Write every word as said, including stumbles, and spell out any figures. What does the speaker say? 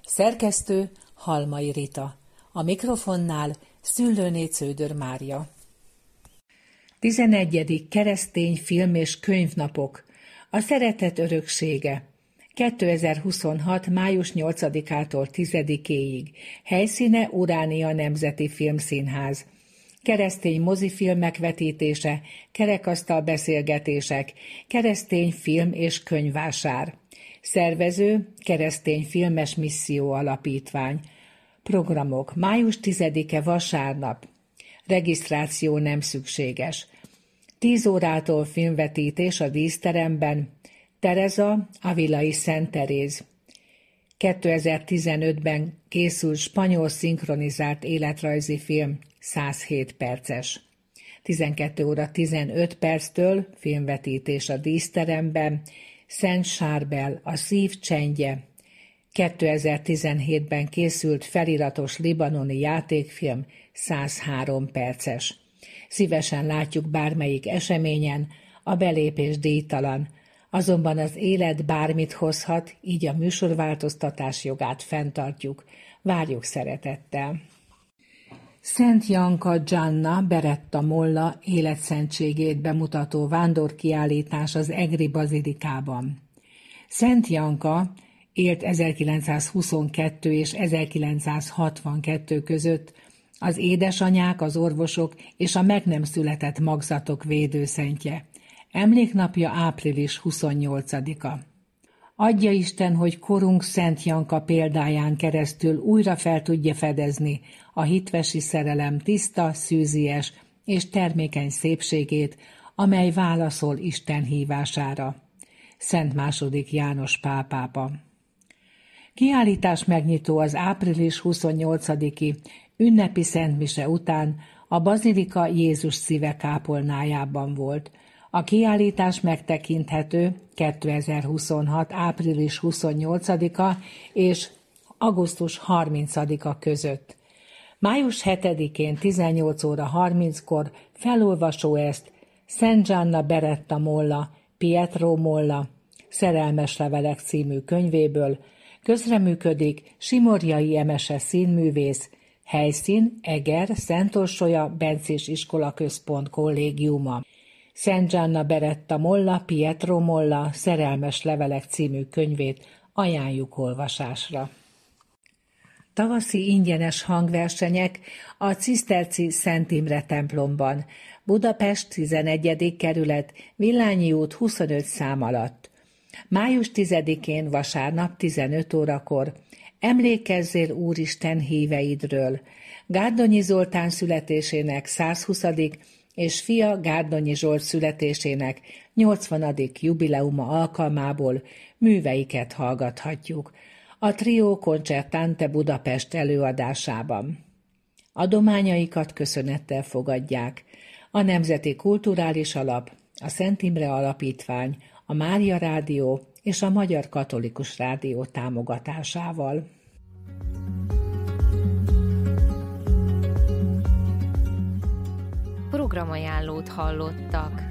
Szerkesztő Halmai Rita. A mikrofonnál Szüllőné Cződör Mária. tizenegyedik keresztény film- és könyvnapok. A szeretet öröksége. kétezer-huszonhat. május nyolcadikától tizedikéig. Helyszíne Uránia Nemzeti Filmszínház. Keresztény mozifilmek vetítése, kerekasztal beszélgetések, keresztény film- és könyvvásár. Szervező Keresztény Filmes Misszió Alapítvány. Programok. május tizedike vasárnap. Regisztráció nem szükséges. tíz órától filmvetítés a díszteremben. Tereza, Avilai Szent Teréz. kétezer-tizenötben készült spanyol szinkronizált életrajzi film, százhét perces. tizenkét óra tizenöt perctől filmvetítés a díszteremben. Szent Sárbel, a szív csendje. kétezer-tizenhétben készült feliratos libanoni játékfilm, százhárom perces. Szívesen látjuk bármelyik eseményen, a belépés díjtalan, azonban az élet bármit hozhat, így a műsorváltoztatás jogát fenntartjuk. Várjuk szeretettel. Szent Janka Gianna Beretta Molla életszentségét bemutató vándorkiállítás az Egri Bazilikában. Szent Janka élt ezerkilencszázhuszonkettő és ezerkilencszázhatvankettő között, az édesanyák, az orvosok és a meg nem született magzatok védőszentje. Emléknapja április huszonnyolcadika. Adja Isten, hogy korunk Szent Janka példáján keresztül újra fel tudja fedezni a hitvesi szerelem tiszta, szűzies és termékeny szépségét, amely válaszol Isten hívására. Szent második János Pál pápa. Kiállítás megnyitó az április huszonnyolcadiki ünnepi szentmise után a Bazilika Jézus szíve kápolnájában volt. A kiállítás megtekinthető kétezer-huszonhat. április huszonnyolcadika és augusztus harmincadika között. május hetedikén tizennyolc óra harminckor felolvasó ezt Szent Gianna Beretta Molla, Pietro Molla, Szerelmes levelek című könyvéből. Közreműködik Simorjai Emese színművész, helyszín Eger, Szentorsolya, Bencés Iskolaközpont kollégiuma. Szent Gianna Beretta Molla, Pietro Molla, Szerelmes levelek című könyvét ajánljuk olvasásra. Tavaszi ingyenes hangversenyek a Ciszterci Szent Imre templomban, Budapest tizenegyedik kerület, Villányi út huszonöt szám alatt. május tizedikén vasárnap tizenöt órakor emlékezzél Úristen híveidről. Gárdonyi Zoltán születésének százhuszadik és fia Gárdonyi Zsolt születésének nyolcvanadik jubileuma alkalmából műveiket hallgathatjuk a Trio Concertante Budapest előadásában. Adományaikat köszönettel fogadják a Nemzeti Kulturális Alap, a Szent Imre Alapítvány, a Mária Rádió és a Magyar Katolikus Rádió támogatásával. Programajánlót hallottak.